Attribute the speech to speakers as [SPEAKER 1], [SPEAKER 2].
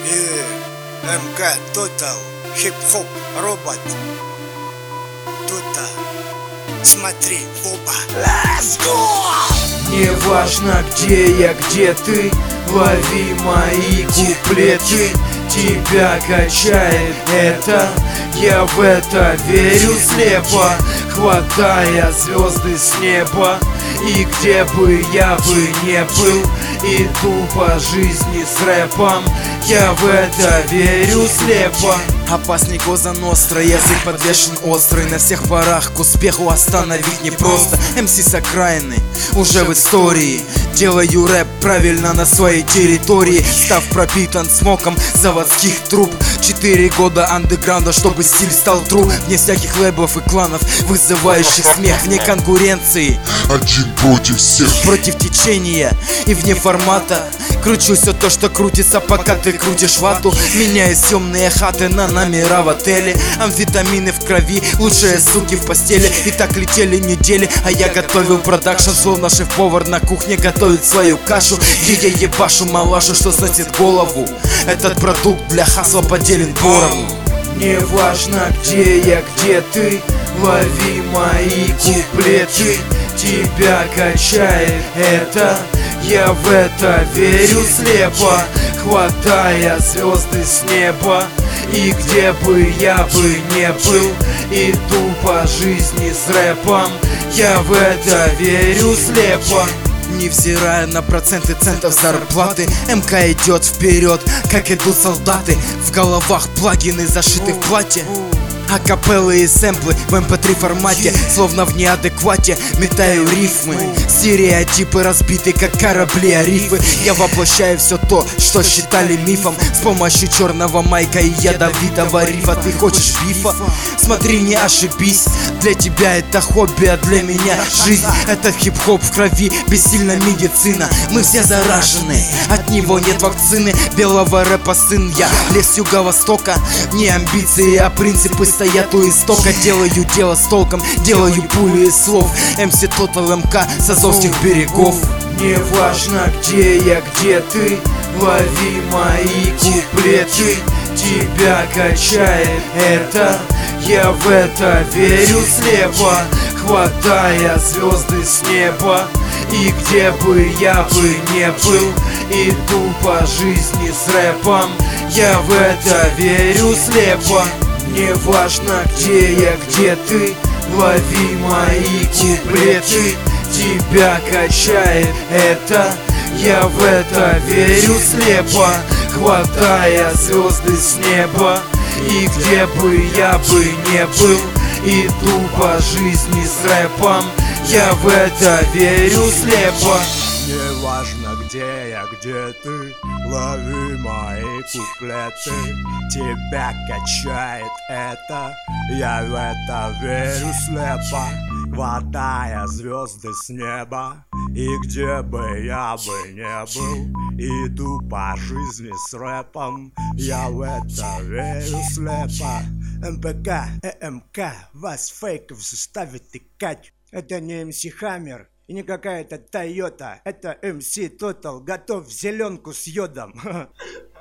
[SPEAKER 1] и МК Total хип-хоп робот. Тута, смотри в оба. Let's go!
[SPEAKER 2] Не важно где я, где ты, лови мои куплеты. Тебя качает это, я в это верю слепо, хватая звезды с неба. И где бы я бы не был, иду по жизни с рэпом, я в это верю слепо.
[SPEAKER 3] Опасней Коза Ностра, язык подвешен острый. На всех парах к успеху остановить непросто. МС с окраины уже в истории. Делаю рэп правильно на своей территории, став пропитан смоком заводских труб. 4 года андеграунда, чтобы стиль стал тру. Вне всяких лейблов и кланов, вызывающих смех. Вне конкуренции,
[SPEAKER 4] один против всех,
[SPEAKER 3] против течения и вне формата. Кручу все то, что крутится, пока ты крутишь вату. Меняю темные хаты на номера в отеле. Амфетамины в крови, лучшие суки в постели. И так летели недели, а я готовил продакшн. Словно шеф-повар на кухне готовит свою кашу, где я ебашу малашу, что сносит голову. Этот продукт для хасла поделен поровну.
[SPEAKER 2] Не важно где я, где ты, лови мои куплеты. Тебя качает это, я в это верю слепо, хватая звезды с неба. И где бы я бы не был, иду по жизни с рэпом, я в это верю слепо.
[SPEAKER 3] Невзирая на проценты центов зарплаты, МК идет вперед, как идут солдаты. В головах плагины зашиты в платье, акапеллы и сэмплы в MP3 формате. Словно в неадеквате метаю рифмы. Стереотипы разбиты, как корабли о рифы. Я воплощаю все то, что считали мифом, с помощью черного майка и ядовитого рифа. Ты хочешь бифа? Смотри, не ошибись. Для тебя это хобби, а для меня жизнь. Этот хип-хоп в крови, бессильна медицина. Мы все заражены, от него нет вакцины. Белого рэпа сын я, лес с юго-востока. Не амбиции, а принципы стоят у истока. Делаю дело с толком, делаю пули из слов. МС Total МК с азовских берегов.
[SPEAKER 2] Не важно где я, где ты, лови мои куплеты. Тебя качает это, я в это верю слепо, хватая звезды с неба. И где бы я бы не был, иду по жизни с рэпом, я в это верю слепо. Не важно где я, где ты, лови мои куплеты. Тебя качает это, я в это верю слепо, хватая звезды с неба. И где бы я бы не был, иду по жизни с рэпом, я в это верю слепо.
[SPEAKER 1] Не важно где я, где ты, лови мои куплеты. Тебя качает это, я в это верю слепо, хватая звезды с неба. И где бы я бы не был, иду по жизни с рэпом, я в это верю слепо. МПК, ЭМК, вас фейков заставит тыкать. Это не МС Хаммер и не какая-то Тойота, это МС Total, готов в зеленку с йодом.